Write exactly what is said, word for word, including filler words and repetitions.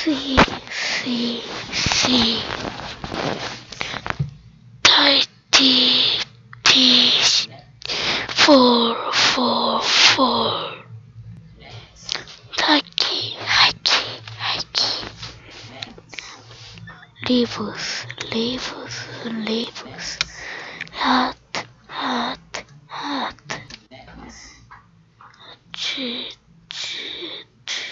see, see, see. Thirty, fish, four, four, four. Haki, haki, haki. Leaves, leaves, leaves. Hat, hat.